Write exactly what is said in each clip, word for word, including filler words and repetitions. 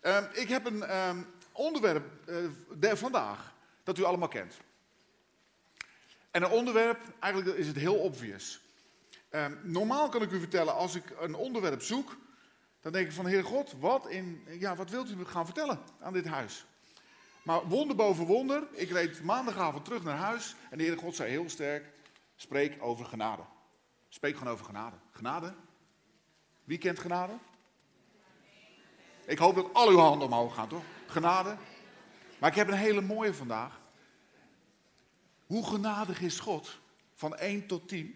Uh, ik heb een uh, onderwerp uh, de, vandaag dat u allemaal kent. En een onderwerp, eigenlijk is het heel obvious. Uh, normaal kan ik u vertellen, als ik een onderwerp zoek, dan denk ik van, Heer God, wat, in, ja, wat wilt u gaan vertellen aan dit huis? Maar wonder boven wonder, ik reed maandagavond terug naar huis en de Heer God zei heel sterk, spreek over genade. Spreek gewoon over genade. Genade? Wie kent genade? Ik hoop dat al uw handen omhoog gaan, toch? Genade. Maar ik heb een hele mooie vandaag. Hoe genadig is God? Van één tot tien.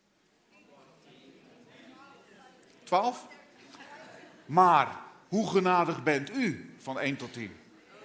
twaalf? Maar hoe genadig bent u? Van één tot tien.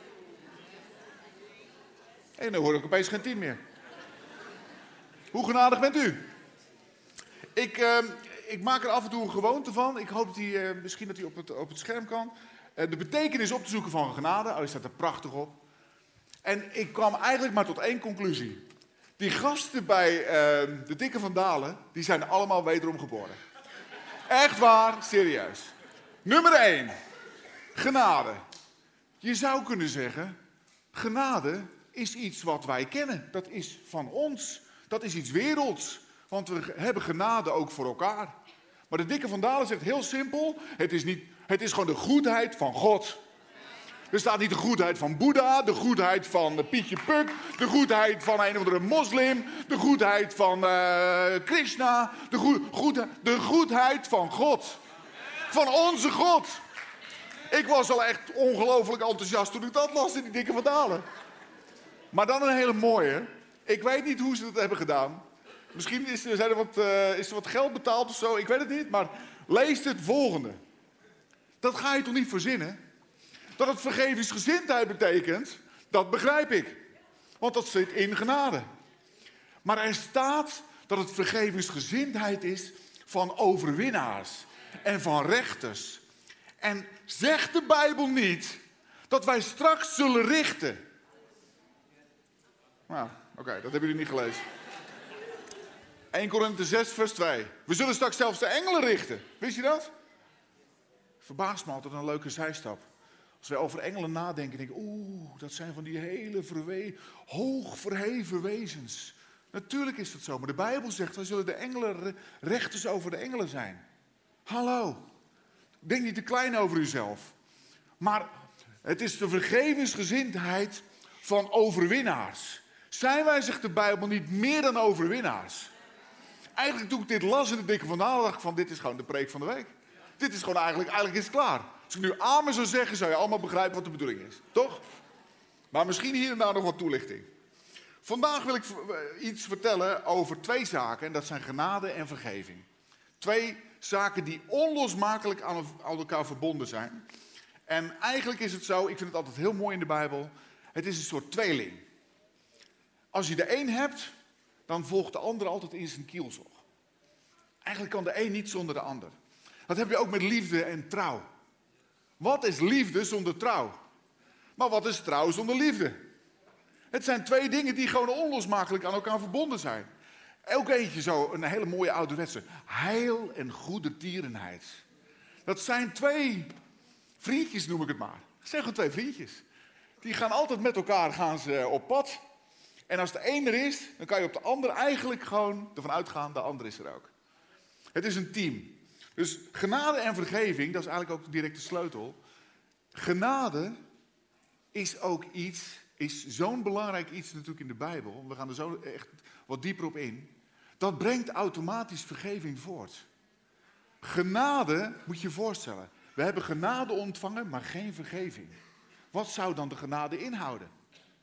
En dan hoor ik opeens geen tien meer. Hoe genadig bent u? Ik, uh, ik maak er af en toe een gewoonte van. Ik hoop dat hij, uh, misschien dat hij op het, op het scherm kan. Uh, de betekenis op te zoeken van genade. Oh, die staat er prachtig op. En ik kwam eigenlijk maar tot één conclusie. Die gasten bij uh, de Dikke van Dalen, die zijn allemaal wederom geboren. Echt waar, serieus. Nummer één. Genade. Je zou kunnen zeggen, genade is iets wat wij kennen. Dat is van ons. Dat is iets werelds. Want we hebben genade ook voor elkaar. Maar de Dikke van Dalen zegt heel simpel, het is, niet, het is gewoon de goedheid van God. Er staat niet de goedheid van Boeddha, de goedheid van Pietje Puk, de goedheid van een of andere moslim, de goedheid van uh, Krishna, de, goed, goed, de goedheid van God. Van onze God. Ik was al echt ongelooflijk enthousiast toen ik dat las in die Dikke van Dalen. Maar dan een hele mooie. Ik weet niet hoe ze dat hebben gedaan. Misschien is er, zijn er wat, uh, is er wat geld betaald of zo, ik weet het niet. Maar lees het volgende. Dat ga je toch niet verzinnen? Dat het vergevingsgezindheid betekent, dat begrijp ik. Want dat zit in genade. Maar er staat dat het vergevingsgezindheid is van overwinnaars en van rechters. En zegt de Bijbel niet dat wij straks zullen richten? Nou, oké, okay, dat hebben jullie niet gelezen. Eerste Korinthe zes, vers twee. We zullen straks zelfs de engelen richten. Wist je dat? Verbaast me altijd een leuke zijstap. Als wij over engelen nadenken, denk ik, oeh, dat zijn van die hele verwe- hoog verheven wezens. Natuurlijk is dat zo, maar de Bijbel zegt, wij zullen de engelen rechters over de engelen zijn. Hallo, denk niet te klein over uzelf. Maar het is de vergevingsgezindheid van overwinnaars. Zijn wij, zegt de Bijbel, niet meer dan overwinnaars? Eigenlijk toen ik dit las in de Dikke van Dalen, dacht ik van, dit is gewoon de preek van de week. Dit is gewoon eigenlijk, eigenlijk is het klaar. Als ik nu amen zou zeggen, zou je allemaal begrijpen wat de bedoeling is. Toch? Maar misschien hier en daar nog wat toelichting. Vandaag wil ik iets vertellen over twee zaken. En dat zijn genade en vergeving. Twee zaken die onlosmakelijk aan elkaar verbonden zijn. En eigenlijk is het zo, ik vind het altijd heel mooi in de Bijbel. Het is een soort tweeling. Als je de een hebt, dan volgt de ander altijd in zijn kielzog. Eigenlijk kan de een niet zonder de ander. Dat heb je ook met liefde en trouw. Wat is liefde zonder trouw? Maar wat is trouw zonder liefde? Het zijn twee dingen die gewoon onlosmakelijk aan elkaar verbonden zijn. Ook eentje zo, een hele mooie ouderwetse. Heil en goede tierenheid. Dat zijn twee vriendjes, noem ik het maar. Dat zijn gewoon twee vriendjes. Die gaan altijd met elkaar gaan ze op pad. En als de een er is, dan kan je op de ander eigenlijk gewoon ervan uitgaan, de ander is er ook. Het is een team. Dus genade en vergeving, dat is eigenlijk ook direct de sleutel. Genade is ook iets, is zo'n belangrijk iets natuurlijk in de Bijbel. We gaan er zo echt wat dieper op in. Dat brengt automatisch vergeving voort. Genade, moet je je voorstellen. We hebben genade ontvangen, maar geen vergeving. Wat zou dan de genade inhouden?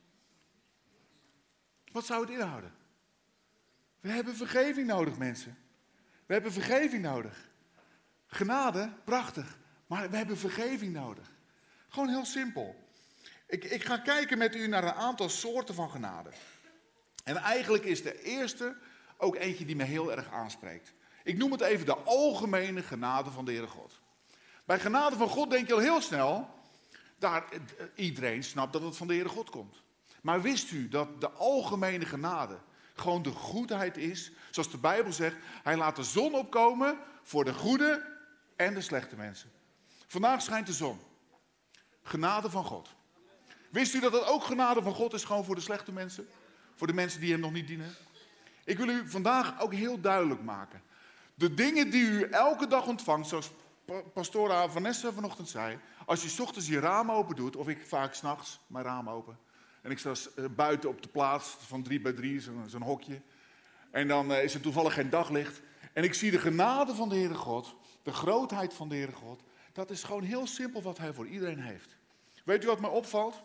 Wat zou het inhouden? We hebben vergeving nodig, mensen. We hebben vergeving nodig. Genade, prachtig. Maar we hebben vergeving nodig. Gewoon heel simpel. Ik, ik ga kijken met u naar een aantal soorten van genade. En eigenlijk is de eerste ook eentje die me heel erg aanspreekt. Ik noem het even de algemene genade van de Heere God. Bij genade van God denk je al heel snel, daar, iedereen snapt dat het van de Heere God komt. Maar wist u dat de algemene genade gewoon de goedheid is? Zoals de Bijbel zegt, hij laat de zon opkomen voor de goede en de slechte mensen. Vandaag schijnt de zon. Genade van God. Wist u dat dat ook genade van God is, gewoon voor de slechte mensen? Voor de mensen die hem nog niet dienen? Ik wil u vandaag ook heel duidelijk maken. De dingen die u elke dag ontvangt, zoals pastora Vanessa vanochtend zei. Als je 's ochtends je raam open doet, of ik vaak 's nachts mijn raam open. En ik sta buiten op de plaats van drie bij drie, zo'n zo'n hokje. En dan is er toevallig geen daglicht. En ik zie de genade van de Heere God, de grootheid van de Heere God. Dat is gewoon heel simpel wat hij voor iedereen heeft. Weet u wat mij opvalt?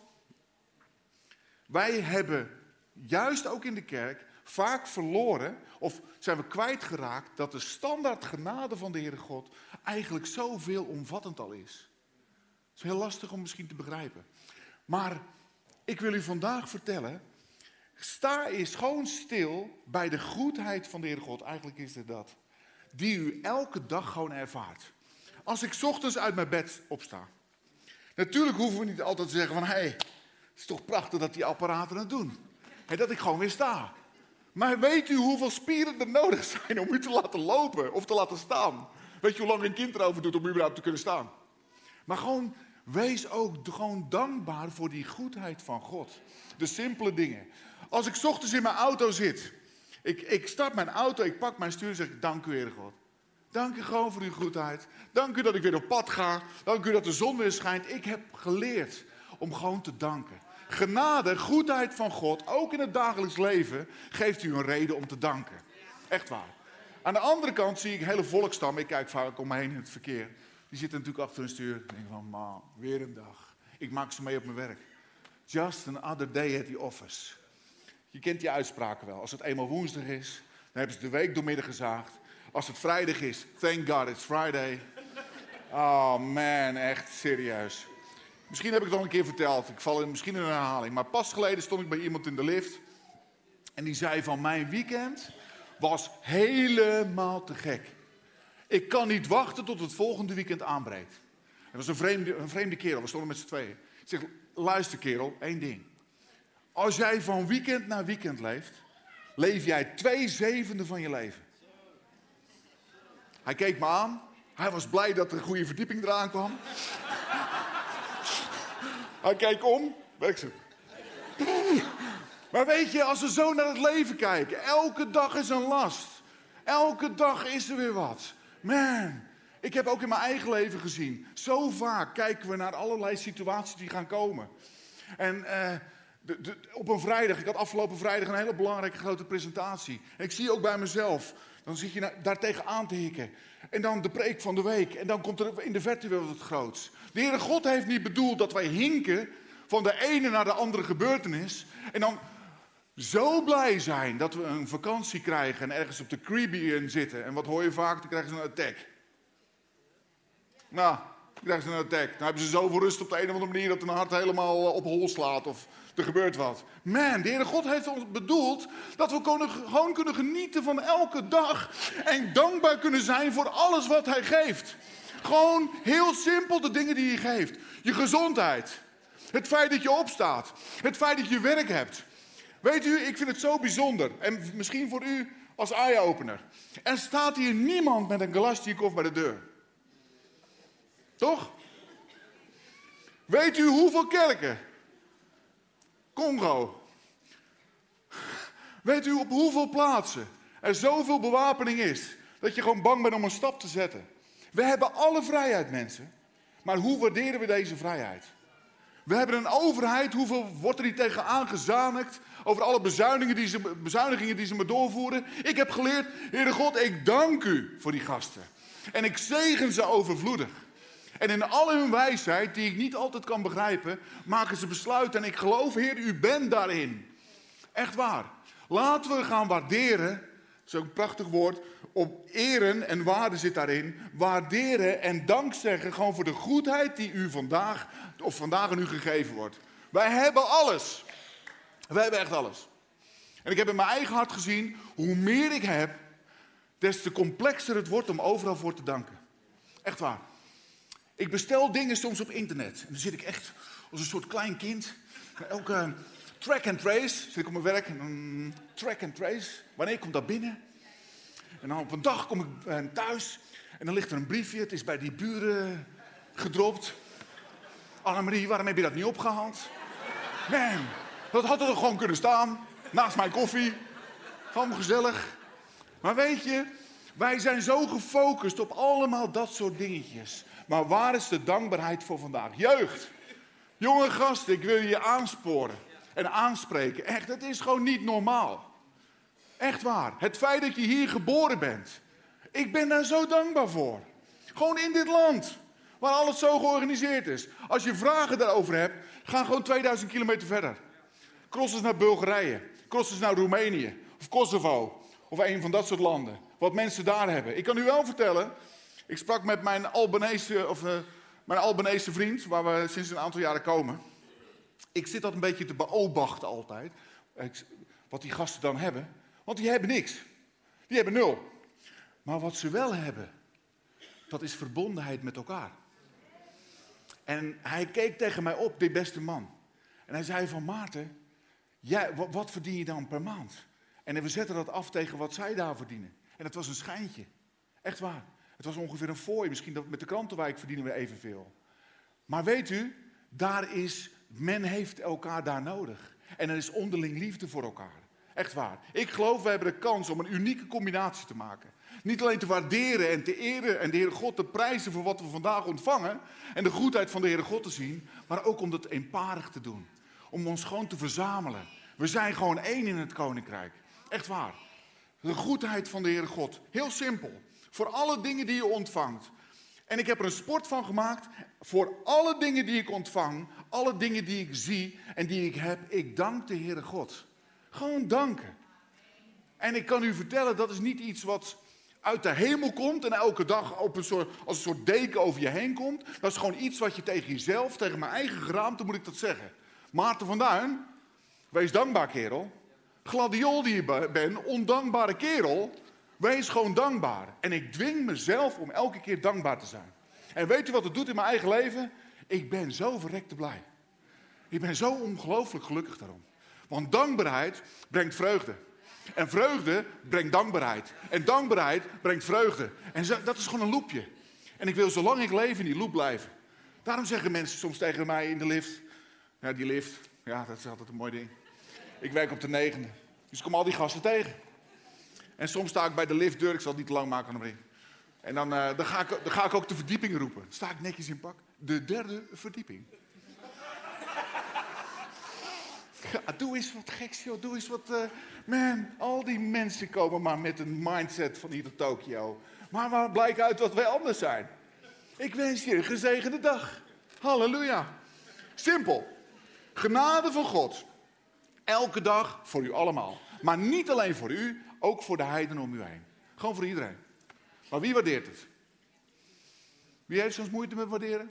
Wij hebben, juist ook in de kerk, vaak verloren, of zijn we kwijtgeraakt, dat de standaard genade van de Heere God eigenlijk zo veelomvattend al is. Het is heel lastig om misschien te begrijpen. Maar ik wil u vandaag vertellen, sta eens gewoon stil bij de goedheid van de Heere God. Eigenlijk is het dat. Die u elke dag gewoon ervaart. Als ik 's ochtends uit mijn bed opsta. Natuurlijk hoeven we niet altijd te zeggen van, hé, hey, het is toch prachtig dat die apparaten het doen. En dat ik gewoon weer sta. Maar weet u hoeveel spieren er nodig zijn om u te laten lopen of te laten staan? Weet je hoe lang een kind erover doet om überhaupt te kunnen staan? Maar gewoon, wees ook gewoon dankbaar voor die goedheid van God. De simpele dingen. Als ik 's ochtends in mijn auto zit, ik, ik start mijn auto, ik pak mijn stuur en zeg ik, dank u Heere God. Dank u gewoon voor uw goedheid. Dank u dat ik weer op pad ga. Dank u dat de zon weer schijnt. Ik heb geleerd om gewoon te danken. Genade, goedheid van God, ook in het dagelijks leven, geeft u een reden om te danken. Echt waar. Aan de andere kant zie ik een hele volksstam. Ik kijk vaak om me heen in het verkeer. Die zitten natuurlijk achter een stuur. Ik denk van, man, weer een dag. Ik maak ze mee op mijn werk. Just another day at the office. Je kent die uitspraken wel. Als het eenmaal woensdag is, dan hebben ze de week doormidden gezaagd. Als het vrijdag is, thank God it's Friday. Oh man, echt serieus. Misschien heb ik het al een keer verteld. Ik val in, misschien in een herhaling. Maar pas geleden stond ik bij iemand in de lift. En die zei van, mijn weekend was helemaal te gek. Ik kan niet wachten tot het volgende weekend aanbreekt. Het was een vreemde, een vreemde kerel. We stonden met z'n tweeën. Ik zeg, luister kerel, één ding. Als jij van weekend naar weekend leeft, leef jij twee zevende van je leven. Hij keek me aan. Hij was blij dat er een goede verdieping eraan kwam. Hij keek om. Ik zeg, maar weet je, als we zo naar het leven kijken. Elke dag is een last. Elke dag is er weer wat. Man, ik heb ook in mijn eigen leven gezien. Zo vaak kijken we naar allerlei situaties die gaan komen. En uh, de, de, op een vrijdag, ik had afgelopen vrijdag een hele belangrijke grote presentatie. En ik zie ook bij mezelf, dan zit je na, daar tegenaan te hikken. En dan de preek van de week. En dan komt er in de verte weer wat groots. De Heere God heeft niet bedoeld dat wij hinken van de ene naar de andere gebeurtenis. En dan zo blij zijn dat we een vakantie krijgen en ergens op de Caribbean zitten. En wat hoor je vaak? Dan krijgen ze een attack. Nou, dan krijgen ze een attack. Dan hebben ze zoveel rust op de een of andere manier dat hun hart helemaal op hol slaat of er gebeurt wat. Man, de Heere God heeft ons bedoeld dat we kunnen, gewoon kunnen genieten van elke dag. En dankbaar kunnen zijn voor alles wat Hij geeft. Gewoon heel simpel de dingen die Hij geeft. Je gezondheid. Het feit dat je opstaat. Het feit dat je werk hebt. Weet u, ik vind het zo bijzonder. En misschien voor u als eye-opener. Er staat hier niemand met een Kalashnikov bij de deur. Toch? Weet u hoeveel kerken? Congo. Weet u op hoeveel plaatsen er zoveel bewapening is, dat je gewoon bang bent om een stap te zetten? We hebben alle vrijheid, mensen. Maar hoe waarderen we deze vrijheid? We hebben een overheid, hoeveel wordt er niet tegen aangezanikt over alle bezuinigingen die, ze, bezuinigingen die ze me doorvoeren? Ik heb geleerd, Heere God, ik dank u voor die gasten. En ik zegen ze overvloedig. En in al hun wijsheid, die ik niet altijd kan begrijpen, maken ze besluiten. En ik geloof, Heer, u bent daarin. Echt waar. Laten we gaan waarderen, zo'n prachtig woord, op eren en waarde zit daarin. Waarderen en dank zeggen gewoon voor de goedheid die u vandaag, of vandaag aan u gegeven wordt. Wij hebben alles. Wij hebben echt alles. En ik heb in mijn eigen hart gezien, hoe meer ik heb, des te complexer het wordt om overal voor te danken. Echt waar. Ik bestel dingen soms op internet. En dan zit ik echt als een soort klein kind. Elke uh, track and trace. Zit ik op mijn werk. En dan track and trace. Wanneer komt dat binnen? En dan op een dag kom ik uh, thuis. En dan ligt er een briefje. Het is bij die buren gedropt. Annemarie, waarom heb je dat niet opgehaald? Man, dat had er toch gewoon kunnen staan. Naast mijn koffie. Gewoon gezellig. Maar weet je, wij zijn zo gefocust op allemaal dat soort dingetjes. Maar waar is de dankbaarheid voor vandaag? Jeugd. Jonge gasten, ik wil je aansporen en aanspreken. Echt, het is gewoon niet normaal. Echt waar. Het feit dat je hier geboren bent. Ik ben daar zo dankbaar voor. Gewoon in dit land. Waar alles zo georganiseerd is. Als je vragen daarover hebt, ga gewoon tweeduizend kilometer verder. Cross eens naar Bulgarije. Cross eens naar Roemenië. Of Kosovo. Of een van dat soort landen. Wat mensen daar hebben. Ik kan u wel vertellen. Ik sprak met mijn Albanese, of, uh, mijn Albanese vriend. Waar we sinds een aantal jaren komen. Ik zit dat een beetje te beobachten altijd. Wat die gasten dan hebben. Want die hebben niks. Die hebben nul. Maar wat ze wel hebben. Dat is verbondenheid met elkaar. En hij keek tegen mij op, die beste man. En hij zei van, Maarten, jij, wat, wat verdien je dan per maand? En we zetten dat af tegen wat zij daar verdienen. En het was een schijntje. Echt waar. Het was ongeveer een fooi. Misschien dat met de krantenwijk verdienen we evenveel. Maar weet u, daar is, men heeft elkaar daar nodig. En er is onderling liefde voor elkaar. Echt waar. Ik geloof, we hebben de kans om een unieke combinatie te maken. Niet alleen te waarderen en te eren en de Heere God te prijzen voor wat we vandaag ontvangen. En de goedheid van de Heere God te zien. Maar ook om dat eenparig te doen. Om ons gewoon te verzamelen. We zijn gewoon één in het koninkrijk. Echt waar. De goedheid van de Heere God. Heel simpel. Voor alle dingen die je ontvangt. En ik heb er een sport van gemaakt. Voor alle dingen die ik ontvang. Alle dingen die ik zie en die ik heb. Ik dank de Heere God. Gewoon danken. En ik kan u vertellen, dat is niet iets wat uit de hemel komt en elke dag op een soort, als een soort deken over je heen komt. Dat is gewoon iets wat je tegen jezelf, tegen mijn eigen geraamte moet ik dat zeggen. Maarten van Duin, wees dankbaar kerel. Gladiool die je bent, ondankbare kerel. Wees gewoon dankbaar. En ik dwing mezelf om elke keer dankbaar te zijn. En weet u wat het doet in mijn eigen leven? Ik ben zo verrekte blij. Ik ben zo ongelooflijk gelukkig daarom. Want dankbaarheid brengt vreugde. En vreugde brengt dankbaarheid. En dankbaarheid brengt vreugde. En zo, dat is gewoon een loopje. En ik wil zolang ik leef in die loop blijven. Daarom zeggen mensen soms tegen mij in de lift. Ja, die lift. Ja, dat is altijd een mooi ding. Ik werk op de negende. Dus ik kom al die gasten tegen. En soms sta ik bij de liftdeur. Ik zal het niet te lang maken, Annemarie. En dan, uh, dan, ga ik, dan ga ik ook de verdieping roepen. Dan sta ik netjes in pak. De derde verdieping. Ja, doe eens wat geks, joh. Doe eens wat... Uh, man, al die mensen komen maar met een mindset van hier tot Tokio. Maar waar blijkt uit dat wij anders zijn? Ik wens je een gezegende dag. Halleluja. Simpel. Genade van God. Elke dag voor u allemaal. Maar niet alleen voor u, ook voor de heidenen om u heen. Gewoon voor iedereen. Maar wie waardeert het? Wie heeft soms moeite met waarderen?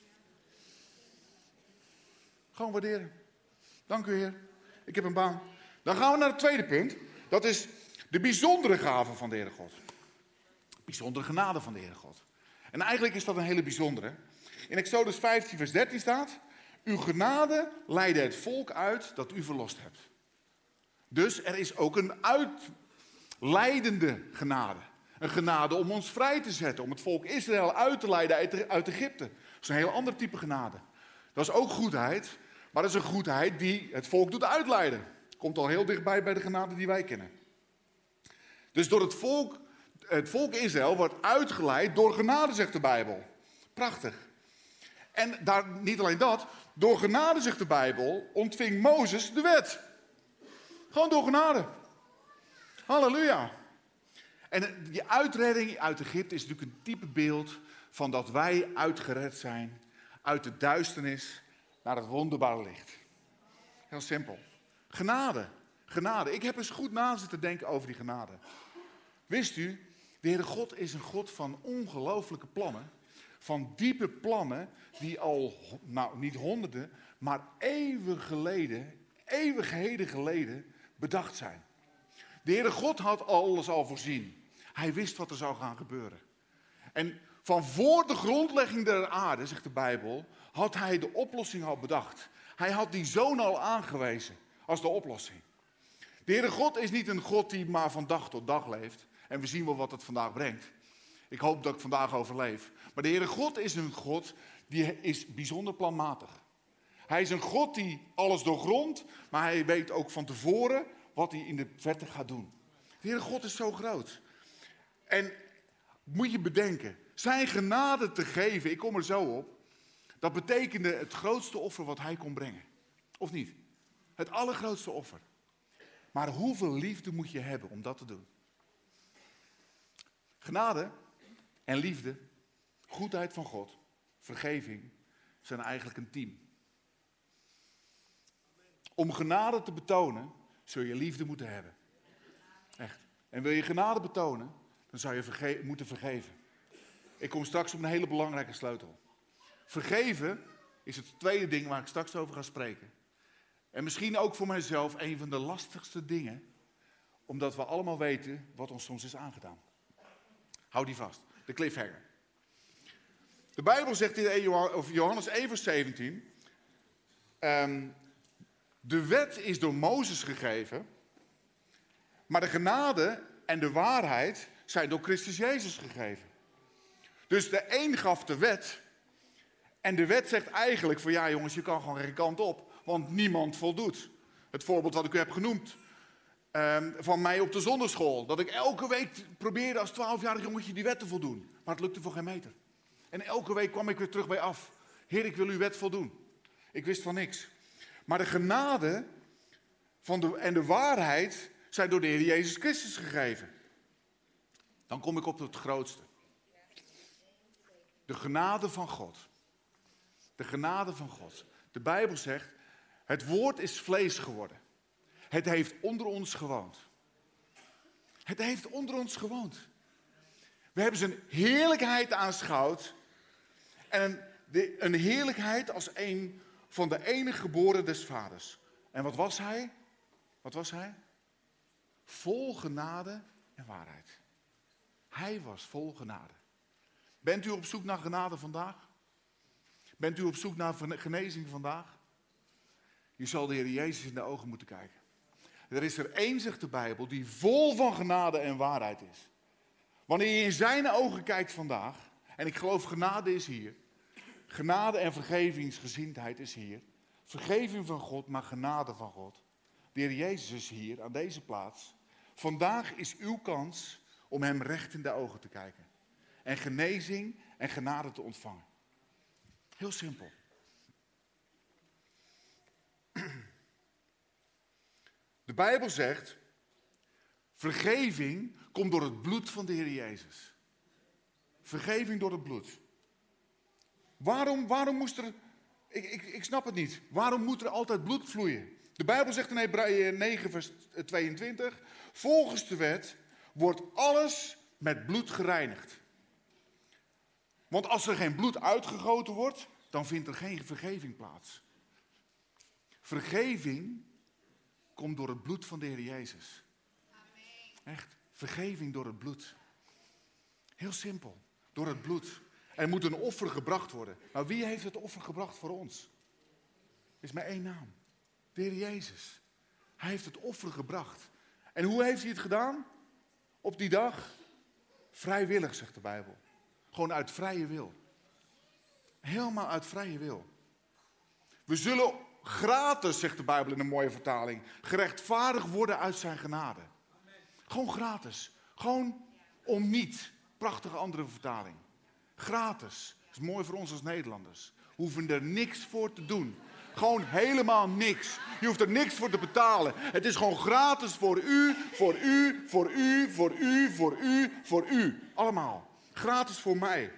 Gewoon waarderen. Dank u, Heer. Ik heb een baan. Dan gaan we naar het tweede punt. Dat is de bijzondere gave van de Heere God. Bijzondere genade van de Heere God. En eigenlijk is dat een hele bijzondere. In Exodus vijftien vers dertien staat: uw genade leidde het volk uit dat u verlost hebt. Dus er is ook een uitleidende genade. Een genade om ons vrij te zetten. Om het volk Israël uit te leiden uit Egypte. Dat is een heel ander type genade. Dat is ook goedheid. Maar dat is een goedheid die het volk doet uitleiden. Komt al heel dichtbij bij de genade die wij kennen. Dus door het volk, het volk Israël wordt uitgeleid door genade, zegt de Bijbel. Prachtig. En daar, niet alleen dat, door genade, zegt de Bijbel, ontving Mozes de wet. Gewoon door genade. Halleluja. En die uitredding uit Egypte is natuurlijk een type beeld van dat wij uitgered zijn uit de duisternis naar het wonderbare licht. Heel simpel. Genade. Genade. Ik heb eens goed na zitten denken over die genade. Wist u, de Heere God is een God van ongelooflijke plannen. Van diepe plannen die al, nou niet honderden, maar eeuwen geleden, eeuwigheden geleden bedacht zijn. De Heere God had alles al voorzien. Hij wist wat er zou gaan gebeuren. En van voor de grondlegging der aarde, zegt de Bijbel, had hij de oplossing al bedacht. Hij had die zoon al aangewezen als de oplossing. De Heere God is niet een God die maar van dag tot dag leeft. En we zien wel wat het vandaag brengt. Ik hoop dat ik vandaag overleef. Maar de Heere God is een God die is bijzonder planmatig. Hij is een God die alles doorgrondt, maar hij weet ook van tevoren wat hij in de verte gaat doen. De Heere God is zo groot. En moet je bedenken, zijn genade te geven, ik kom er zo op, dat betekende het grootste offer wat hij kon brengen. Of niet? Het allergrootste offer. Maar hoeveel liefde moet je hebben om dat te doen? Genade en liefde, goedheid van God, vergeving, zijn eigenlijk een team. Om genade te betonen, zul je liefde moeten hebben. Echt. En wil je genade betonen, dan zou je verge- moeten vergeven. Ik kom straks op een hele belangrijke sleutel. Vergeven is het tweede ding waar ik straks over ga spreken. En misschien ook voor mijzelf een van de lastigste dingen, omdat we allemaal weten wat ons soms is aangedaan. Hou die vast, de cliffhanger. De Bijbel zegt in Johannes één vers zeventien... Um, de wet is door Mozes gegeven, maar de genade en de waarheid zijn door Christus Jezus gegeven. Dus de een gaf de wet en de wet zegt eigenlijk van ja jongens, je kan gewoon geen kant op, want niemand voldoet. Het voorbeeld wat ik u heb genoemd um, van mij op de zonderschool, dat ik elke week probeerde als twaalfjarig jongetje die wet te voldoen, maar het lukte voor geen meter. En elke week kwam ik weer terug bij af. Heer, ik wil uw wet voldoen. Ik wist van niks. Maar de genade van de, en de waarheid zijn door de Heer Jezus Christus gegeven. Dan kom ik op het grootste. De genade van God. De genade van God. De Bijbel zegt, het woord is vlees geworden. Het heeft onder ons gewoond. Het heeft onder ons gewoond. We hebben zijn heerlijkheid aanschouwd. En een, de, een heerlijkheid als een van de enige geboren des vaders. En wat was hij? Wat was hij? Vol genade en waarheid. Hij was vol genade. Bent u op zoek naar genade vandaag? Bent u op zoek naar genezing vandaag? Je zal de Heer Jezus in de ogen moeten kijken. Er is er één, zegt de Bijbel, die vol van genade en waarheid is. Wanneer je in zijn ogen kijkt vandaag, en ik geloof genade is hier. Genade en vergevingsgezindheid is hier. Vergeving van God, maar genade van God. De Heer Jezus is hier, aan deze plaats. Vandaag is uw kans om hem recht in de ogen te kijken. En genezing en genade te ontvangen. Heel simpel. De Bijbel zegt, vergeving komt door het bloed van de Heer Jezus. Vergeving door het bloed. Waarom, waarom moest er... Ik, ik, ik snap het niet. Waarom moet er altijd bloed vloeien? De Bijbel zegt in Hebreeën negen vers tweeëntwintig... Volgens de wet wordt alles met bloed gereinigd. Want als er geen bloed uitgegoten wordt, dan vindt er geen vergeving plaats. Vergeving komt door het bloed van de Heer Jezus. Echt, vergeving door het bloed. Heel simpel, door het bloed. Er moet een offer gebracht worden. Nou, wie heeft het offer gebracht voor ons? Er is maar één naam. De Heer Jezus. Hij heeft het offer gebracht. En hoe heeft hij het gedaan? Op die dag? Vrijwillig, zegt de Bijbel. Gewoon uit vrije wil. Helemaal uit vrije wil. We zullen gratis, zegt de Bijbel in een mooie vertaling, gerechtvaardigd worden uit zijn genade. Gewoon gratis. Gewoon om niet. Prachtige andere vertaling. Gratis. Dat is mooi voor ons als Nederlanders. We hoeven er niks voor te doen. Gewoon helemaal niks. Je hoeft er niks voor te betalen. Het is gewoon gratis voor u, voor u, voor u, voor u, voor u, voor u. Allemaal. Gratis voor mij.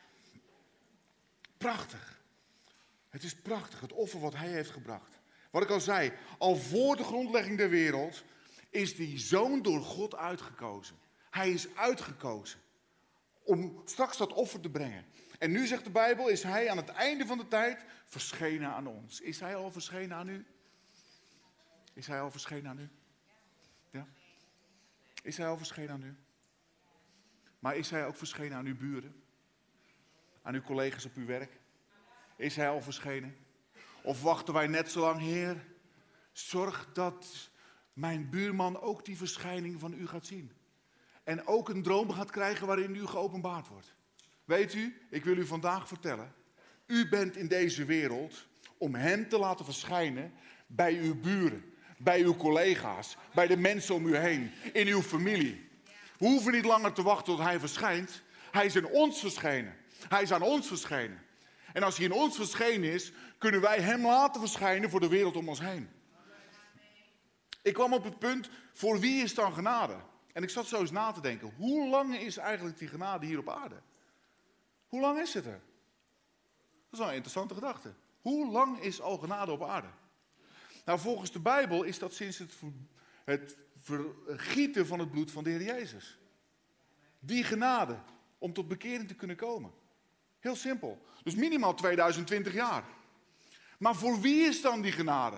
Prachtig. Het is prachtig, het offer wat hij heeft gebracht. Wat ik al zei, al voor de grondlegging der wereld is die zoon door God uitgekozen. Hij is uitgekozen om straks dat offer te brengen. En nu, zegt de Bijbel, is hij aan het einde van de tijd verschenen aan ons. Is hij al verschenen aan u? Is hij al verschenen aan u? Ja? Is hij al verschenen aan u? Maar is hij ook verschenen aan uw buren? Aan uw collega's op uw werk? Is hij al verschenen? Of wachten wij net zo lang, Heer, zorg dat mijn buurman ook die verschijning van u gaat zien. En ook een droom gaat krijgen waarin u geopenbaard wordt. Weet u, ik wil u vandaag vertellen U bent in deze wereld om hem te laten verschijnen bij uw buren, bij uw collega's, bij de mensen om u heen, in uw familie. We hoeven niet langer te wachten tot hij verschijnt. Hij is in ons verschenen. Hij is aan ons verschenen. En als hij in ons verschenen is, kunnen wij hem laten verschijnen voor de wereld om ons heen. Ik kwam op het punt, voor wie is dan genade? En ik zat zo eens na te denken, hoe lang is eigenlijk die genade hier op aarde? Hoe lang is het er? Dat is wel een interessante gedachte. Hoe lang is al genade op aarde? Nou, volgens de Bijbel is dat sinds het, het vergieten van het bloed van de Heer Jezus. Die genade, om tot bekering te kunnen komen. Heel simpel. Dus minimaal tweeduizend twintig jaar. Maar voor wie is dan die genade?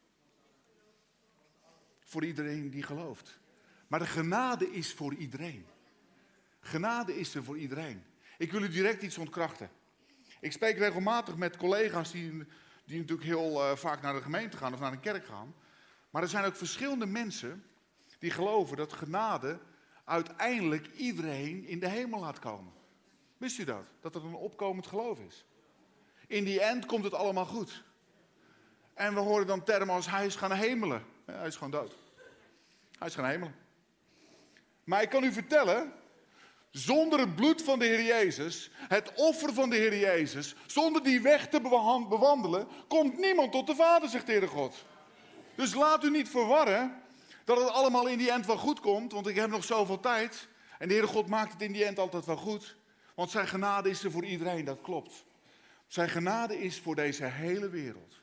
Voor iedereen die gelooft. Maar de genade is voor iedereen. Genade is er voor iedereen. Ik wil u direct iets ontkrachten. Ik spreek regelmatig met collega's die, die natuurlijk heel uh, vaak naar de gemeente gaan of naar een kerk gaan. Maar er zijn ook verschillende mensen die geloven dat genade uiteindelijk iedereen in de hemel laat komen. Wist u dat? Dat het een opkomend geloof is. In die end komt het allemaal goed. En we horen dan termen als hij is gaan hemelen. Ja, hij is gewoon dood. Hij is gaan hemelen. Maar ik kan u vertellen, zonder het bloed van de Heer Jezus, het offer van de Heer Jezus, zonder die weg te bewandelen, komt niemand tot de Vader, zegt de Heere God. Dus laat u niet verwarren dat het allemaal in die end wel goed komt, want ik heb nog zoveel tijd. En de Heere God maakt het in die end altijd wel goed. Want zijn genade is er voor iedereen, dat klopt. Zijn genade is voor deze hele wereld.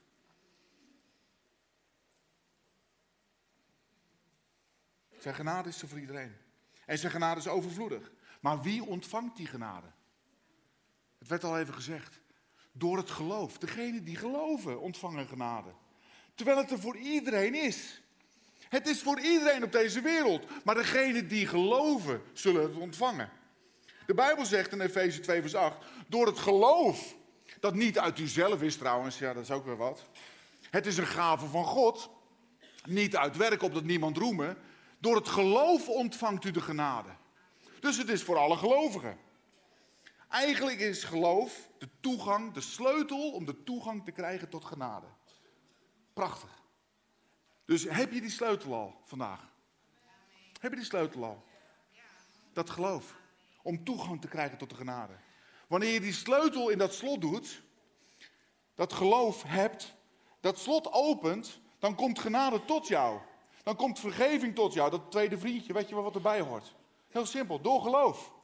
Zijn genade is er voor iedereen. En zijn genade is overvloedig. Maar wie ontvangt die genade? Het werd al even gezegd. Door het geloof. Degenen die geloven ontvangen genade. Terwijl het er voor iedereen is. Het is voor iedereen op deze wereld. Maar degenen die geloven zullen het ontvangen. De Bijbel zegt in Efeze twee vers acht. Door het geloof. Dat niet uit uzelf is trouwens. Ja, dat is ook weer wat. Het is een gave van God. Niet uit werk opdat niemand roemen. Door het geloof ontvangt u de genade. Dus het is voor alle gelovigen. Eigenlijk is geloof de toegang, de sleutel om de toegang te krijgen tot genade. Prachtig. Dus heb je die sleutel al vandaag? Heb je die sleutel al? Dat geloof. Om toegang te krijgen tot de genade. Wanneer je die sleutel in dat slot doet, dat geloof hebt, dat slot opent, dan komt genade tot jou. Dan komt vergeving tot jou, dat tweede vriendje, weet je wel wat erbij hoort. Heel simpel, door geloof.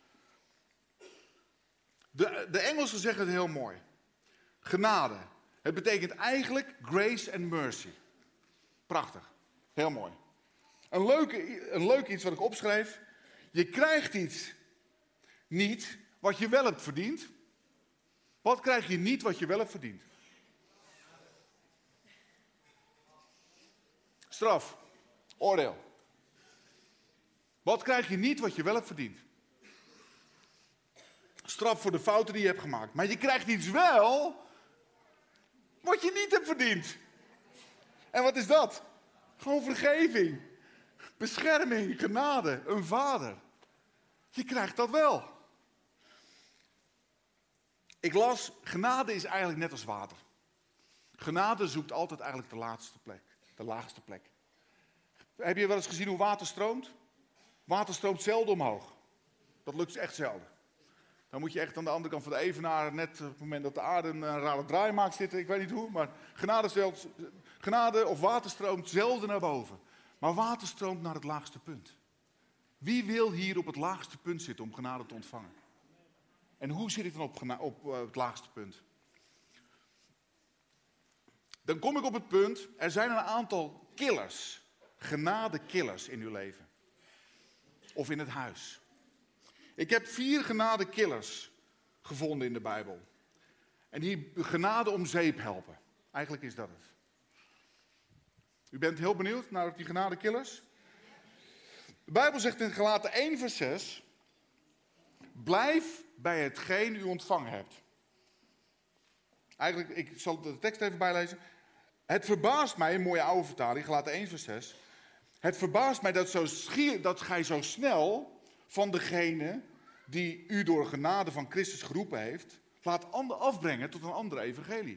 De, de Engelsen zeggen het heel mooi. Genade. Het betekent eigenlijk grace and mercy. Prachtig, heel mooi. Een leuke, een leuk iets wat ik opschreef. Je krijgt iets niet wat je wel hebt verdiend. Wat krijg je niet wat je wel hebt verdiend? Straf, oordeel. Wat krijg je niet wat je wel hebt verdiend? Straf voor de fouten die je hebt gemaakt. Maar je krijgt iets wel wat je niet hebt verdiend. En wat is dat? Gewoon vergeving, bescherming, genade, een vader. Je krijgt dat wel. Ik las, genade is eigenlijk net als water. Genade zoekt altijd eigenlijk de laatste plek. De laagste plek. Heb je wel eens gezien hoe water stroomt? Water stroomt zelden omhoog. Dat lukt echt zelden. Dan moet je echt aan de andere kant van de evenaar, net op het moment dat de aarde een rare draai maakt zitten, ik weet niet hoe, maar genade, stelt, genade of water stroomt zelden naar boven. Maar water stroomt naar het laagste punt. Wie wil hier op het laagste punt zitten om genade te ontvangen? En hoe zit ik dan op, op uh, het laagste punt? Dan kom ik op het punt, er zijn een aantal killers, genadekillers in uw leven. Of in het huis. Ik heb vier genadekillers gevonden in de Bijbel. En die genade om zeep helpen. Eigenlijk is dat het. U bent heel benieuwd naar die genadekillers? De Bijbel zegt in Galaten één vers zes. Blijf bij hetgeen u ontvangen hebt. Eigenlijk, ik zal de tekst even bijlezen. Het verbaast mij, een mooie oude vertaling, Galaten één vers zes. Het verbaast mij dat, zo schier, dat gij zo snel van degene die u door genade van Christus geroepen heeft, laat ander afbrengen tot een andere evangelie.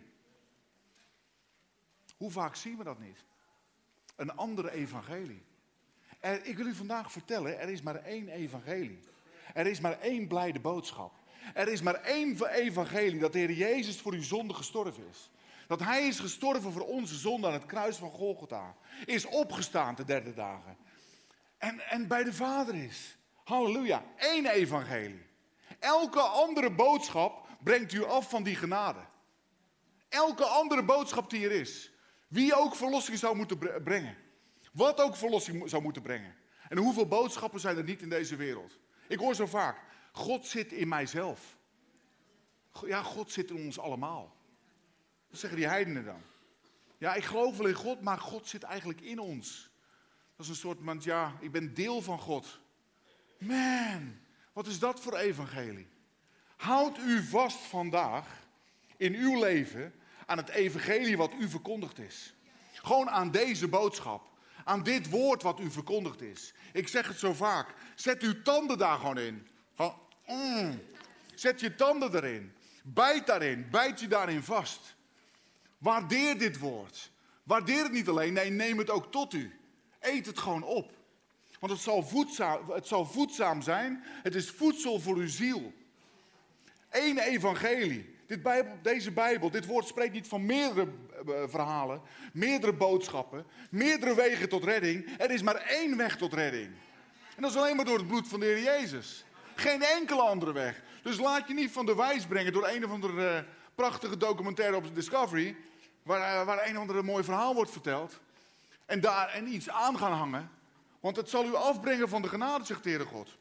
Hoe vaak zien we dat niet? Een andere evangelie. Er, ik wil u vandaag vertellen, er is maar één evangelie. Er is maar één blijde boodschap. Er is maar één evangelie, dat de Heer Jezus voor uw zonde gestorven is. Dat Hij is gestorven voor onze zonde aan het kruis van Golgotha. Is opgestaan de derde dagen. En, en bij de Vader is. Halleluja, één evangelie. Elke andere boodschap brengt u af van die genade. Elke andere boodschap die er is. Wie ook verlossing zou moeten brengen. Wat ook verlossing zou moeten brengen. En hoeveel boodschappen zijn er niet in deze wereld? Ik hoor zo vaak, God zit in mijzelf. Ja, God zit in ons allemaal. Dat zeggen die heidenen dan. Ja, ik geloof wel in God, maar God zit eigenlijk in ons. Dat is een soort, want ja, ik ben deel van God. Man, wat is dat voor evangelie? Houd u vast vandaag in uw leven aan het evangelie wat u verkondigd is. Gewoon aan deze boodschap. Aan dit woord wat u verkondigd is. Ik zeg het zo vaak. Zet uw tanden daar gewoon in. Van, mm. Zet je tanden erin. Bijt daarin. Bijt je daarin vast. Waardeer dit woord. Waardeer het niet alleen. Nee, neem het ook tot u. Eet het gewoon op. Want het zal voedzaam, het zal voedzaam zijn. Het is voedsel voor uw ziel. Eén evangelie. Dit Bijbel, deze Bijbel, dit woord spreekt niet van meerdere uh, verhalen, meerdere boodschappen, meerdere wegen tot redding. Er is maar één weg tot redding. En dat is alleen maar door het bloed van de Heer Jezus. Geen enkele andere weg. Dus laat je niet van de wijs brengen door een of andere uh, prachtige documentaire op Discovery, waar, uh, waar een of andere mooi verhaal wordt verteld. En daar en iets aan gaan hangen. Want het zal u afbrengen van de genade, zegt de Heere God.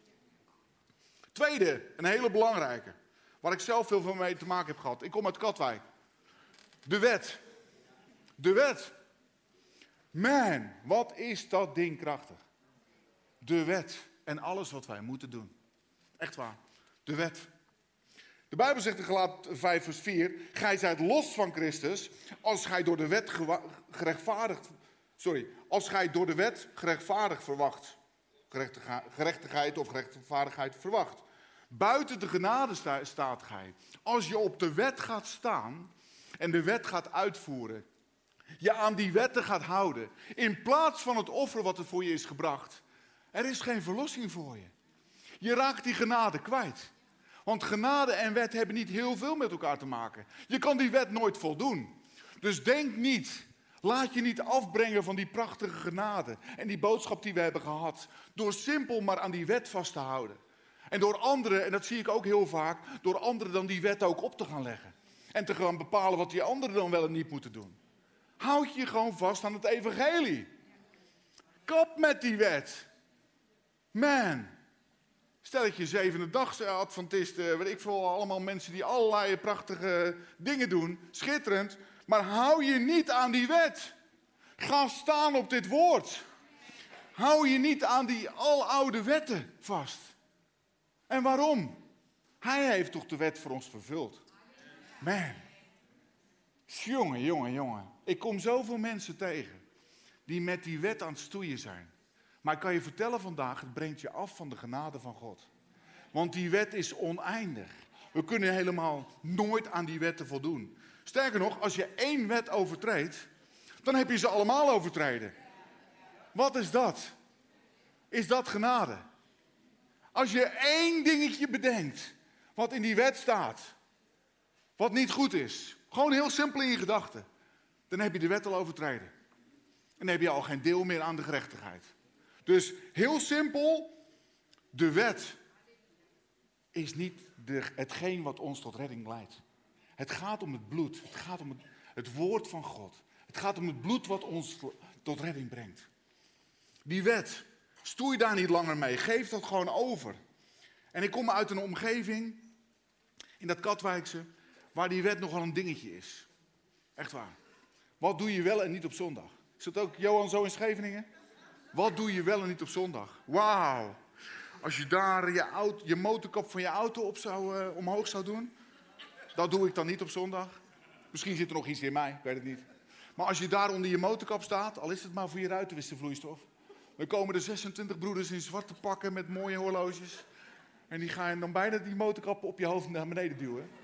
Tweede, een hele belangrijke. Waar ik zelf veel van mee te maken heb gehad. Ik kom uit Katwijk. De wet. De wet. Man, wat is dat ding krachtig. De wet en alles wat wij moeten doen. Echt waar. De wet. De Bijbel zegt in Galaten vijf vers vier. Gij zijt los van Christus als gij door de wet gerechtvaardigd... Sorry, als gij door de wet gerechtvaardigd verwacht. Gerechtigheid of rechtvaardigheid verwacht. Buiten de genade sta, staat gij. Als je op de wet gaat staan en de wet gaat uitvoeren. Je aan die wetten gaat houden. In plaats van het offer wat er voor je is gebracht. Er is geen verlossing voor je. Je raakt die genade kwijt. Want genade en wet hebben niet heel veel met elkaar te maken. Je kan die wet nooit voldoen. Dus denk niet, laat je niet afbrengen van die prachtige genade. En die boodschap die we hebben gehad. Door simpel maar aan die wet vast te houden. En door anderen, en dat zie ik ook heel vaak, door anderen dan die wet ook op te gaan leggen. En te gaan bepalen wat die anderen dan wel en niet moeten doen. Houd je gewoon vast aan het evangelie. Kap met die wet. Man. Stelletje zevende dag Adventisten, weet ik veel, allemaal mensen die allerlei prachtige dingen doen. Schitterend. Maar hou je niet aan die wet. Ga staan op dit woord. Hou je niet aan die aloude wetten vast. En waarom? Hij heeft toch de wet voor ons vervuld. Man. Jongen, jongen, jongen. Ik kom zoveel mensen tegen die met die wet aan het stoeien zijn. Maar ik kan je vertellen vandaag, het brengt je af van de genade van God. Want die wet is oneindig. We kunnen helemaal nooit aan die wetten voldoen. Sterker nog, als je één wet overtreedt, dan heb je ze allemaal overtreden. Wat is dat? Is dat genade? Als je één dingetje bedenkt, wat in die wet staat, wat niet goed is, gewoon heel simpel in je gedachten, dan heb je de wet al overtreden. En dan heb je al geen deel meer aan de gerechtigheid. Dus heel simpel, de wet is niet de, hetgeen wat ons tot redding leidt. Het gaat om het bloed, het gaat om het, het woord van God. Het gaat om het bloed wat ons tot redding brengt. Die wet, stoei daar niet langer mee, geef dat gewoon over. En ik kom uit een omgeving, in dat Katwijkse, waar die wet nogal een dingetje is. Echt waar. Wat doe je wel en niet op zondag? Is dat ook Johan zo in Scheveningen? Wat doe je wel en niet op zondag? Wauw. Als je daar je, auto, je motorkap van je auto op zou, uh, omhoog zou doen. Dat doe ik dan niet op zondag. Misschien zit er nog iets in mij, ik weet het niet. Maar als je daar onder je motorkap staat, al is het maar voor je ruitenwisselvloeistof. Dan komen er zesentwintig broeders in zwarte pakken met mooie horloges. En die gaan dan bijna die motorkap op je hoofd naar beneden duwen.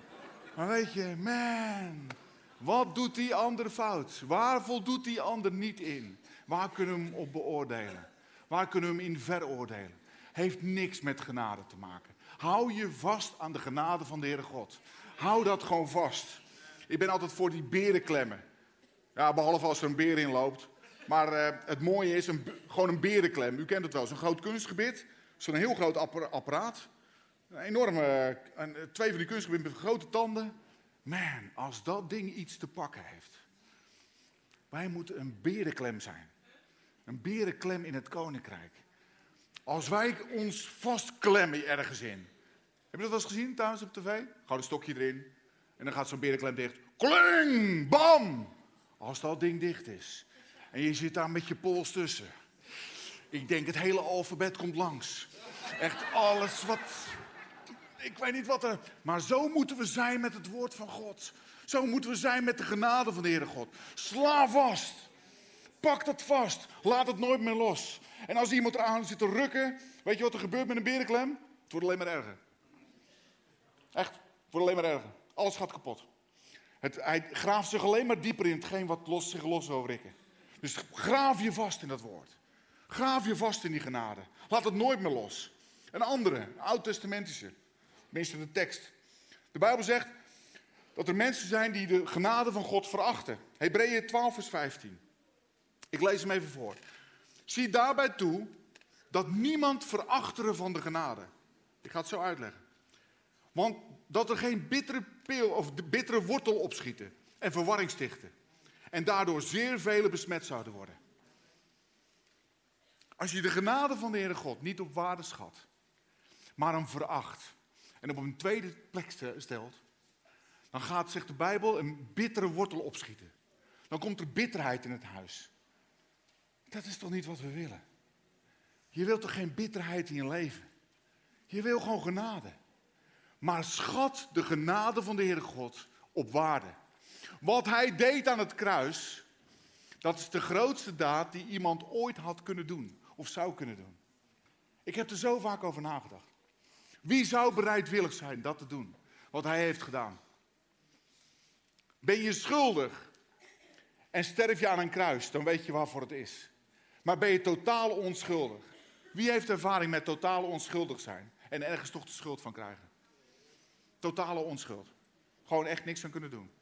Maar weet je, man, wat doet die ander fout? Waar voldoet die ander niet in? Waar kunnen we hem op beoordelen? Waar kunnen we hem in veroordelen? Heeft niks met genade te maken. Hou je vast aan de genade van de Heere God. Hou dat gewoon vast. Ik ben altijd voor die berenklemmen. Ja, behalve als er een beer in loopt. Maar uh, het mooie is een, gewoon een berenklem. U kent het wel, zo'n groot kunstgebit. Zo'n heel groot apparaat. Een enorme, een, twee van die kunstgebieden met grote tanden. Man, als dat ding iets te pakken heeft. Wij moeten een berenklem zijn. Een berenklem in het koninkrijk. Als wij ons vastklemmen ergens in. Heb je dat wel eens gezien thuis op tv? Gewoon een stokje erin. En dan gaat zo'n berenklem dicht. Kling! Bam! Als dat ding dicht is. En je zit daar met je pols tussen. Ik denk het hele alfabet komt langs. Echt alles wat... Ik weet niet wat er... Maar zo moeten we zijn met het woord van God. Zo moeten we zijn met de genade van de Heere God. Sla vast. Pak dat vast. Laat het nooit meer los. En als iemand eraan zit te rukken... Weet je wat er gebeurt met een berenklem? Het wordt alleen maar erger. Echt, het wordt alleen maar erger. Alles gaat kapot. Het, hij graaft zich alleen maar dieper in hetgeen wat los, zich los wil wrikken. Dus graaf je vast in dat woord. Graaf je vast in die genade. Laat het nooit meer los. Een andere, een oud-testamentische. Tenminste de tekst. De Bijbel zegt dat er mensen zijn die de genade van God verachten. Hebreeën twaalf vers vijftien. Ik lees hem even voor. Zie daarbij toe dat niemand verachteren van de genade. Ik ga het zo uitleggen. Want dat er geen bittere peel of de bittere wortel opschieten en verwarring stichten. En daardoor zeer velen besmet zouden worden. Als je de genade van de Heere God niet op waarde schat, maar hem veracht en op een tweede plek stelt, dan gaat, zegt de Bijbel, een bittere wortel opschieten. Dan komt er bitterheid in het huis. Dat is toch niet wat we willen? Je wilt toch geen bitterheid in je leven? Je wil gewoon genade. Maar schat de genade van de Heere God op waarde. Wat hij deed aan het kruis, dat is de grootste daad die iemand ooit had kunnen doen. Of zou kunnen doen. Ik heb er zo vaak over nagedacht. Wie zou bereidwillig zijn dat te doen? Wat hij heeft gedaan. Ben je schuldig en sterf je aan een kruis, dan weet je waarvoor het is. Maar ben je totaal onschuldig? Wie heeft ervaring met totaal onschuldig zijn en ergens toch de schuld van krijgen? Totale onschuld. Gewoon echt niks aan kunnen doen.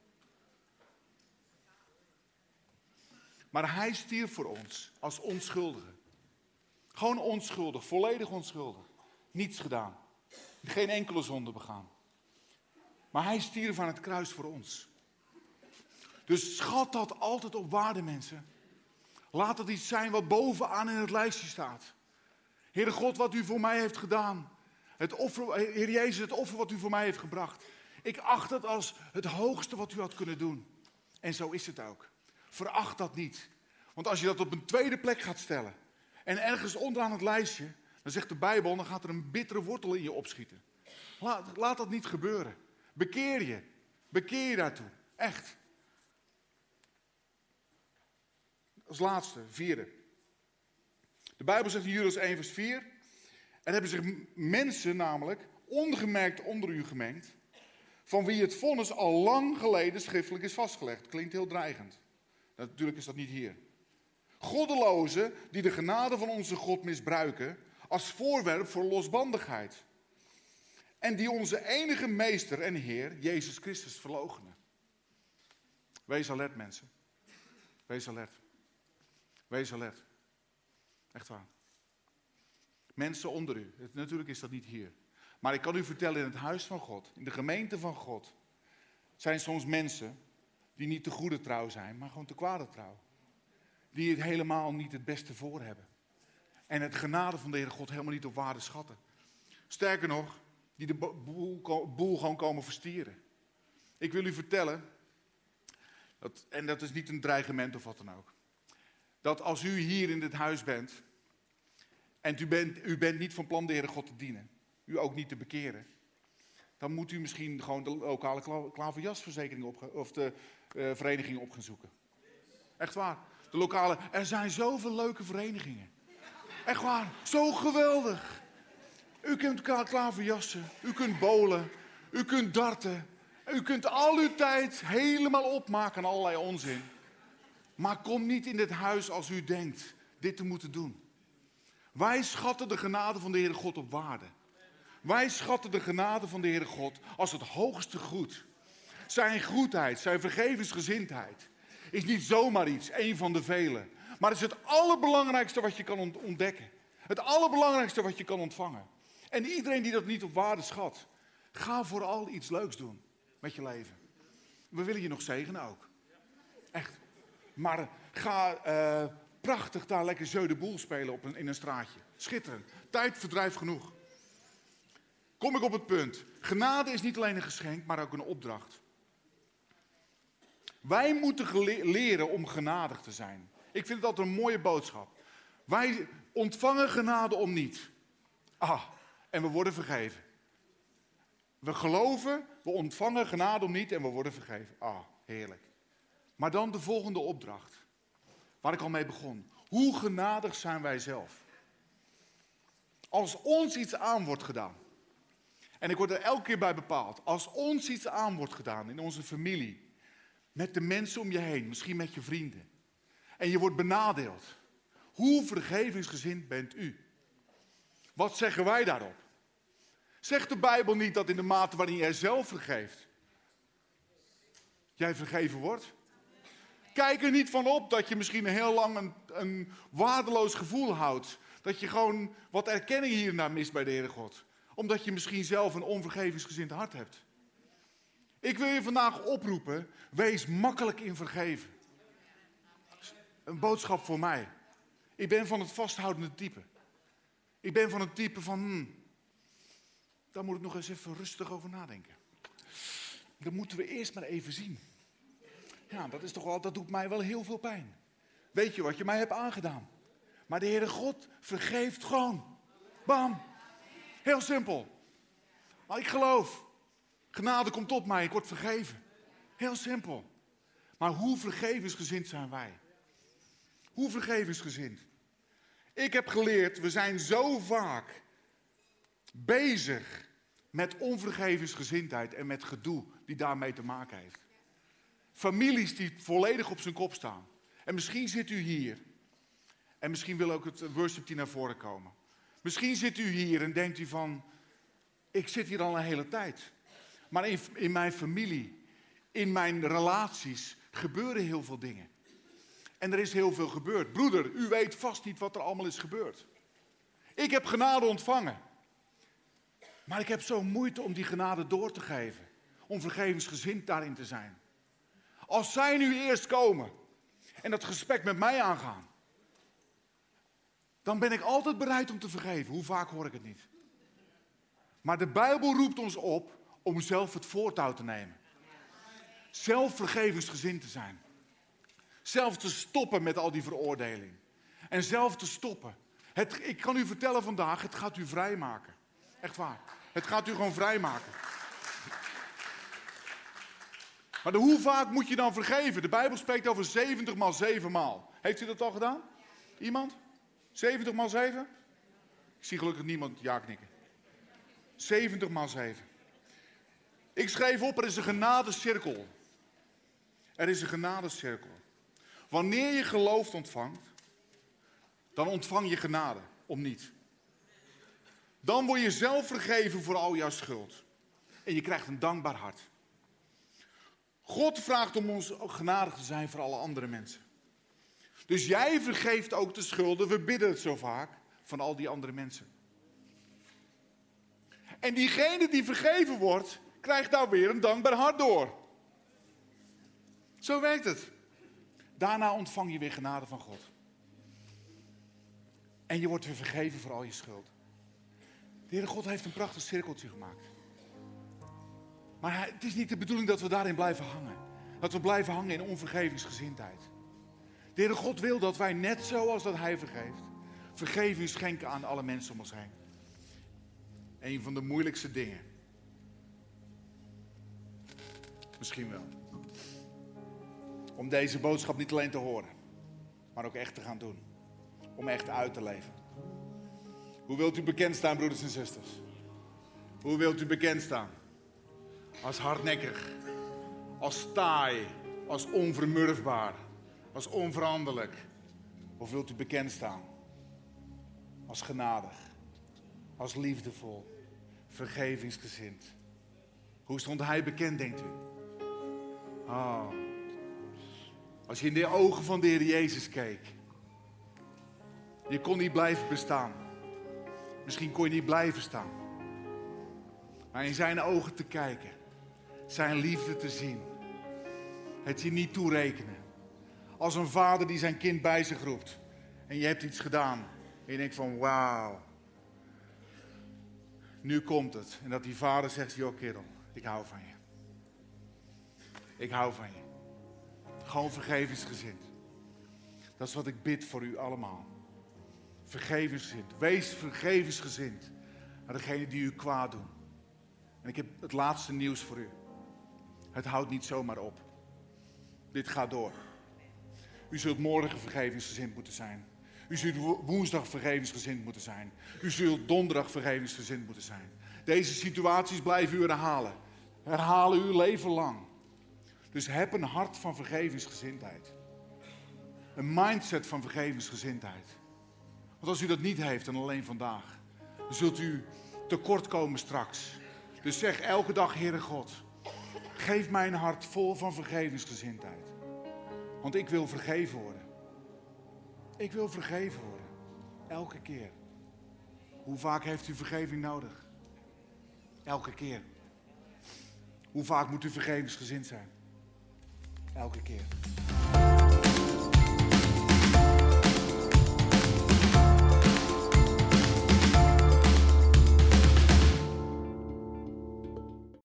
Maar hij stierf voor ons als onschuldige. Gewoon onschuldig, volledig onschuldig. Niets gedaan. Geen enkele zonde begaan. Maar hij stierf aan het kruis voor ons. Dus schat dat altijd op waarde, mensen. Laat het iets zijn wat bovenaan in het lijstje staat. Heere God, wat u voor mij heeft gedaan. Het offer, Heer Jezus, het offer wat u voor mij heeft gebracht. Ik acht het als het hoogste wat u had kunnen doen. En zo is het ook. Veracht dat niet. Want als je dat op een tweede plek gaat stellen. En ergens onderaan het lijstje. Dan zegt de Bijbel, dan gaat er een bittere wortel in je opschieten. Laat, laat dat niet gebeuren. Bekeer je. Bekeer je daartoe. Echt. Als laatste, vierde. De Bijbel zegt in Judas één vers vier. Er hebben zich mensen namelijk ongemerkt onder u gemengd. Van wie het vonnis al lang geleden schriftelijk is vastgelegd. Klinkt heel dreigend. Natuurlijk is dat niet hier. Goddelozen die de genade van onze God misbruiken als voorwerp voor losbandigheid. En die onze enige meester en Heer, Jezus Christus, verloochenen. Wees alert, mensen. Wees alert. Wees alert. Echt waar. Mensen onder u. Natuurlijk is dat niet hier. Maar ik kan u vertellen, in het huis van God, in de gemeente van God, zijn soms mensen die niet te goede trouw zijn, maar gewoon te kwade trouw. Die het helemaal niet het beste voor hebben. En het genade van de Heere God helemaal niet op waarde schatten. Sterker nog, die de boel, boel gewoon komen verstieren. Ik wil u vertellen, dat, en dat is niet een dreigement of wat dan ook. Dat als u hier in dit huis bent, en u bent, u bent niet van plan de Heere God te dienen, u ook niet te bekeren, dan moet u misschien gewoon de lokale klaverjasverzekering op, of de uh, vereniging op gaan zoeken. Echt waar. De lokale, er zijn zoveel leuke verenigingen. Echt waar, zo geweldig. U kunt klaverjassen, u kunt bowlen, u kunt darten. U kunt al uw tijd helemaal opmaken aan allerlei onzin. Maar kom niet in dit huis als u denkt dit te moeten doen. Wij schatten de genade van de Heere God op waarde. Wij schatten de genade van de Heere God als het hoogste goed. Zijn goedheid, zijn vergevensgezindheid is niet zomaar iets, één van de vele. Maar het is het allerbelangrijkste wat je kan ontdekken. Het allerbelangrijkste wat je kan ontvangen. En iedereen die dat niet op waarde schat, ga vooral iets leuks doen met je leven. We willen je nog zegenen ook. Echt. Maar ga uh, prachtig daar lekker jeu de boel spelen op een, in een straatje. Schitterend. Tijdverdrijf genoeg. Kom ik op het punt. Genade is niet alleen een geschenk, maar ook een opdracht. Wij moeten gele- leren om genadig te zijn. Ik vind het altijd een mooie boodschap. Wij ontvangen genade om niet. Ah, en we worden vergeven. We geloven, we ontvangen genade om niet en we worden vergeven. Ah, heerlijk. Maar dan de volgende opdracht. Waar ik al mee begon. Hoe genadig zijn wij zelf? Als ons iets aan wordt gedaan. En ik word er elke keer bij bepaald. Als ons iets aan wordt gedaan in onze familie. Met de mensen om je heen, misschien met je vrienden. En je wordt benadeeld. Hoe vergevingsgezind bent u? Wat zeggen wij daarop? Zegt de Bijbel niet dat in de mate waarin jij zelf vergeeft, jij vergeven wordt? Kijk er niet van op dat je misschien heel lang een, een waardeloos gevoel houdt. Dat je gewoon wat erkenning hier en daar mist bij de Heere God. Omdat je misschien zelf een onvergevingsgezind hart hebt. Ik wil je vandaag oproepen, wees makkelijk in vergeven. Een boodschap voor mij. Ik ben van het vasthoudende type. Ik ben van het type van, hmm, daar moet ik nog eens even rustig over nadenken. Dat moeten we eerst maar even zien. Ja, dat is toch wel, dat doet mij wel heel veel pijn. Weet je wat je mij hebt aangedaan? Maar de Heere God vergeeft gewoon. Bam. Heel simpel. Maar ik geloof. Genade komt tot mij, ik word vergeven. Heel simpel. Maar hoe vergevensgezind zijn wij? Hoe vergevensgezind? Ik heb geleerd, we zijn zo vaak bezig met onvergevensgezindheid en met gedoe die daarmee te maken heeft. Families die volledig op zijn kop staan. En misschien zit u hier. En misschien wil ook het worship team naar voren komen. Misschien zit u hier en denkt u van, ik zit hier al een hele tijd. Maar in, in mijn familie, in mijn relaties gebeuren heel veel dingen. En er is heel veel gebeurd. Broeder, u weet vast niet wat er allemaal is gebeurd. Ik heb genade ontvangen. Maar ik heb zo moeite om die genade door te geven. Om vergevingsgezind daarin te zijn. Als zij nu eerst komen en dat gesprek met mij aangaan, dan ben ik altijd bereid om te vergeven. Hoe vaak hoor ik het niet? Maar de Bijbel roept ons op om zelf het voortouw te nemen. Zelf vergevingsgezind te zijn. Zelf te stoppen met al die veroordeling. En zelf te stoppen. Het, ik kan u vertellen vandaag, het gaat u vrijmaken. Echt waar. Het gaat u gewoon vrijmaken. Maar de, hoe vaak moet je dan vergeven? De Bijbel spreekt over zeventig maal zeven maal. Heeft u dat al gedaan? Iemand? zeventig maal zeven? Ik zie gelukkig niemand ja knikken. zeventig maal zeven. Ik schreef op, er is een genadecirkel. Er is een genadecirkel. Wanneer je geloof ontvangt, dan ontvang je genade, om niet. Dan word je zelf vergeven voor al jouw schuld. En je krijgt een dankbaar hart. God vraagt om ons genadig te zijn voor alle andere mensen. Dus jij vergeeft ook de schulden, we bidden het zo vaak, van al die andere mensen. En diegene die vergeven wordt, krijgt daar weer een dankbaar hart door. Zo werkt het. Daarna ontvang je weer genade van God. En je wordt weer vergeven voor al je schuld. De Heere God heeft een prachtig cirkeltje gemaakt. Maar het is niet de bedoeling dat we daarin blijven hangen. Dat we blijven hangen in onvergevingsgezindheid. De Heere God wil dat wij net zoals dat Hij vergeeft, vergeving schenken aan alle mensen om ons heen. Een van de moeilijkste dingen. Misschien wel. Om deze boodschap niet alleen te horen, maar ook echt te gaan doen. Om echt uit te leven. Hoe wilt u bekend staan, broeders en zusters? Hoe wilt u bekend staan? Als hardnekkig, als taai, als onvermurfbaar, als onveranderlijk? Of wilt u bekend staan als genadig, als liefdevol, vergevingsgezind? Hoe stond hij bekend, denkt u? Oh. Als je in de ogen van de Heer Jezus keek. Je kon niet blijven bestaan. Misschien kon je niet blijven staan. Maar in zijn ogen te kijken. Zijn liefde te zien. Het je niet toerekenen. Als een vader die zijn kind bij zich roept. En je hebt iets gedaan. En je denkt van wauw. Nu komt het. En dat die vader zegt, joh kerel, ik hou van je. Ik hou van je. Gewoon vergevingsgezind. Dat is wat ik bid voor u allemaal. Vergevingsgezind. Wees vergevingsgezind aan degene die u kwaad doen. En ik heb het laatste nieuws voor u. Het houdt niet zomaar op. Dit gaat door. U zult morgen vergevingsgezind moeten zijn. U zult woensdag vergevingsgezind moeten zijn. U zult donderdag vergevingsgezind moeten zijn. Deze situaties blijven u herhalen. Herhalen uw leven lang. Dus heb een hart van vergevingsgezindheid. Een mindset van vergevingsgezindheid. Want als u dat niet heeft en alleen vandaag, dan zult u tekort komen straks. Dus zeg elke dag, Heere God, geef mij een hart vol van vergevingsgezindheid. Want ik wil vergeven worden. Ik wil vergeven worden. Elke keer. Hoe vaak heeft u vergeving nodig? Elke keer. Hoe vaak moet u vergevingsgezind zijn? Elke keer.